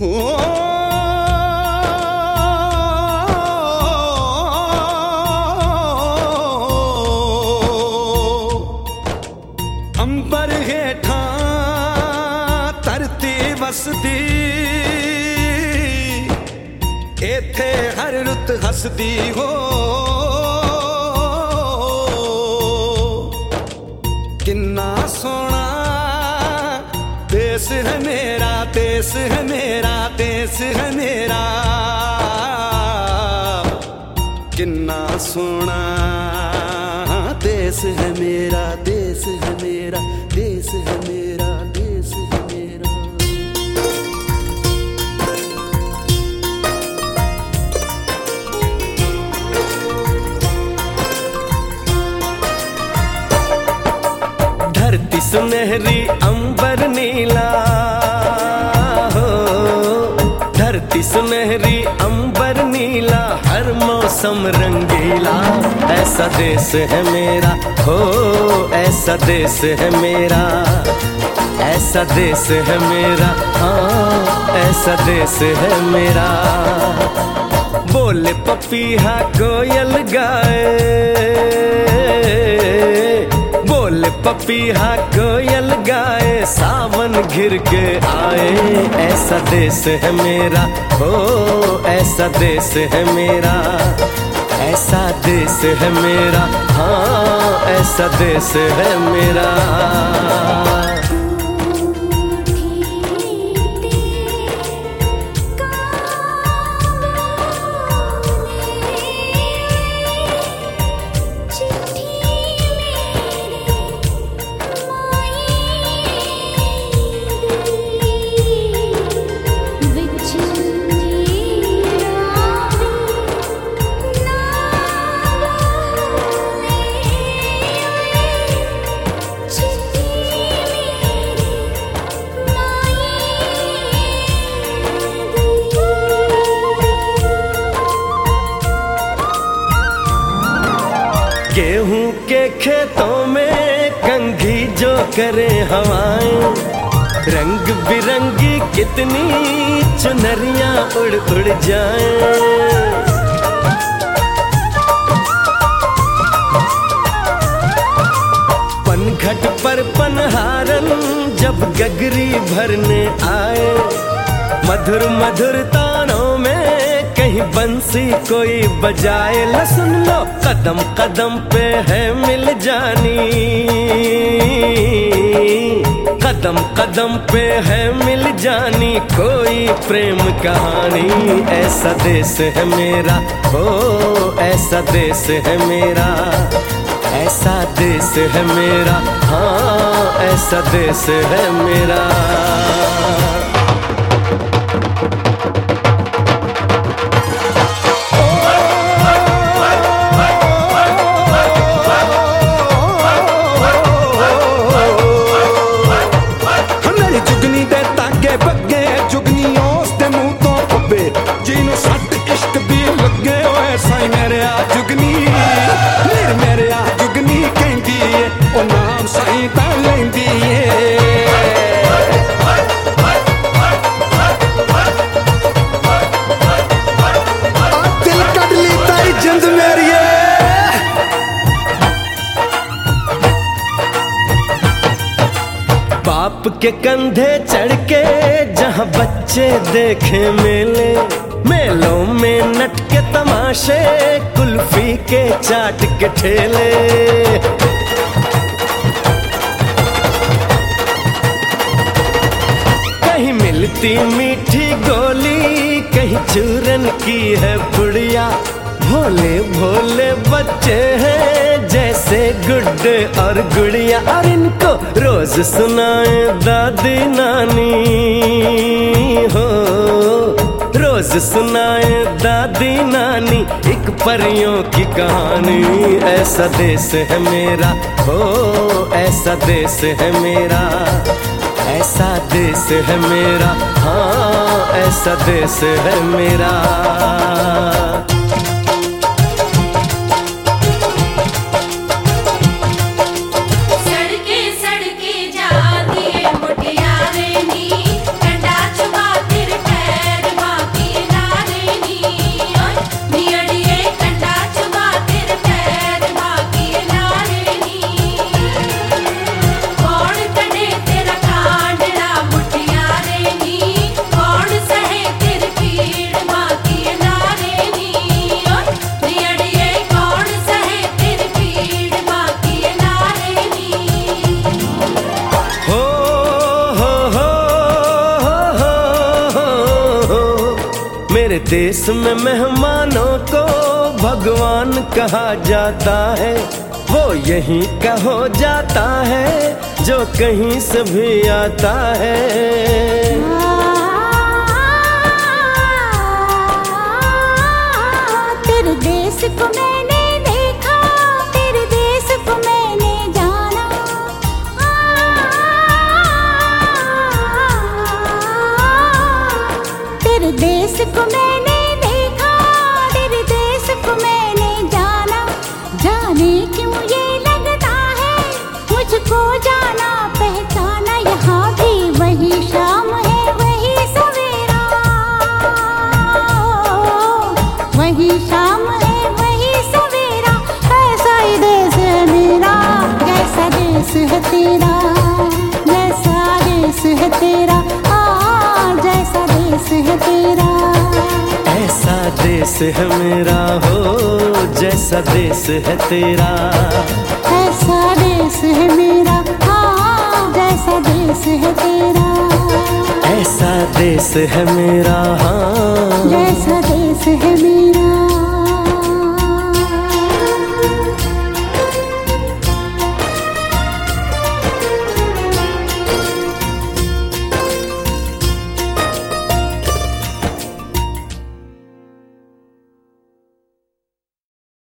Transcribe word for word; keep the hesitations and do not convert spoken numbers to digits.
अंबर हेठा धरती वसदी, इथे हर रुत हसदी हो। किन्ना सोना देश है मेरा, देश है मेरा, देश है मेरा। किन्ना सोना देश है मेरा, देश है मेरा, देश है मेरा, देश है मेरा। धरती सुनहरी अंबर नीला हो, धरती सुनहरी अंबर नीला, हर मौसम रंगीला। ऐसा देश है मेरा हो, ऐसा देश है मेरा, ऐसा देश है मेरा, हाँ ऐसा देश है मेरा। बोले पपीहा कोयल गाए, बोले पपीहा कोयल गाए, सावन घिर के आए। ऐसा देश है मेरा हो, ऐसा देश है मेरा, ऐसा देश है मेरा, हाँ ऐसा देश है मेरा। गेहूं के खेतों में कंघी जो करे हवाएं, रंग बिरंगी कितनी चुनरियां उड़ उड़ जाएं। पनघट पर पनहारन जब गगरी भरने आए, मधुर मधुर तानों में कहीं बंसी कोई बजाए। ल सुन लो कदम कदम पे है मिल जानी, कदम कदम पे है मिल जानी कोई प्रेम कहानी। ऐसा देश है मेरा हो, ऐसा देश है मेरा, ऐसा देश है मेरा, हाँ ऐसा देश है मेरा। बाप के कंधे चढ़ के जहाँ बच्चे देखे मेले, मेलों में नट के तमाशे, कुल्फी के चाट के ठेले। कहीं मिलती मीठी गोली, कहीं चूरन की है पुड़िया। भोले भोले बच्चे हैं जैसे गुड्डे और गुड़िया, और इनको रोज सुनाए दादी नानी हो, रोज सुनाए दादी नानी एक परियों की कहानी। ऐसा देश है मेरा हो, ऐसा देश है मेरा, ऐसा देश है मेरा, हाँ ऐसा देश है मेरा। सड़के सड़के जाती है मुटियारे नी, डंडा चुबा फिर है मेरे देश में मेहमानों को भगवान कहा जाता है, वो यहीं का हो जाता है जो कहीं से भी आता है। तेरे देश को मैंने देखा, तेरे देश को मैंने जाना, तेरे देश को मैंने देखा, तेरे देश को मैंने जाना। जाने क्यों ये लगता है मुझको जाना पहचाना, यहाँ भी वही शाम है वही सवेरा, वही शाम है वही सवेरा। ऐसा ही देश है मेरा, जैसा देश है तेरा, जैसा देश है तेरा, हाँ जैसा देश है तेरा। ऐसा देश है मेरा हो जैसा देश है तेरा, ऐसा देश है मेरा, हाँ जैसा देश है तेरा। ऐसा देश है मेरा, हाँ जैसा देश है मेरा।